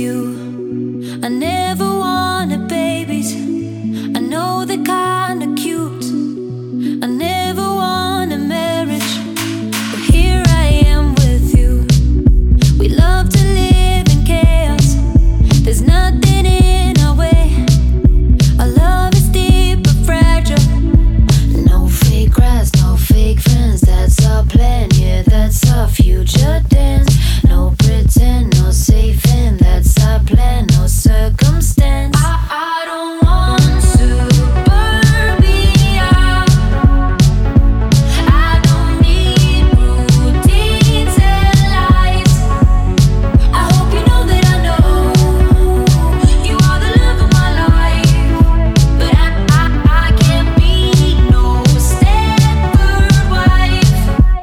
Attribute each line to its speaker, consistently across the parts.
Speaker 1: you. I never wanted babies. I know they're kinda cute. I never wanted marriage, but here I am with you. We love to live in chaos. There's nothing in our way. Our love is deep but fragile. No fake grass, no fake friends. That's our plan, yeah, that's our future dance. No pretend, no safe end. That's our plan, no circumstance. I don't want suburbia. I don't need routines and lies. I hope you know that I know you are the love of my life. But I can't be no Stepford wife.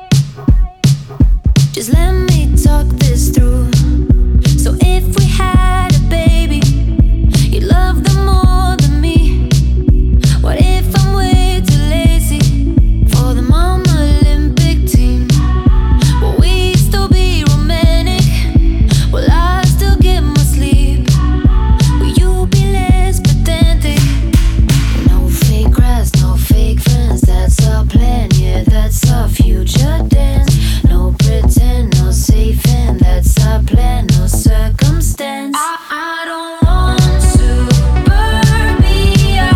Speaker 1: Just let me talk this through. So if we had a baby, you love them more than me. What if I'm way too lazy for the mama Olympic team? Will we still be romantic? Will I still get my sleep? Will you be less pedantic? No fake grass, no fake friends. That's our plan, yeah, that's our future dance. No pretend, no safe end. That's our plan, no circumstance. I don't want suburbia.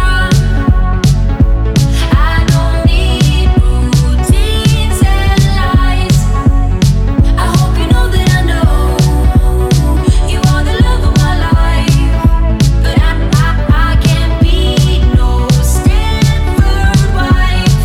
Speaker 1: I don't need routines and lies. I hope you know that I know you are the love of my life. But I can't be no Stepford wife.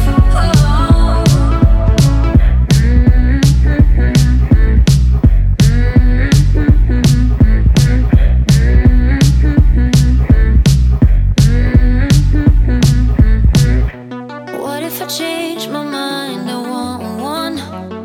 Speaker 1: What if I change my mind? I want one.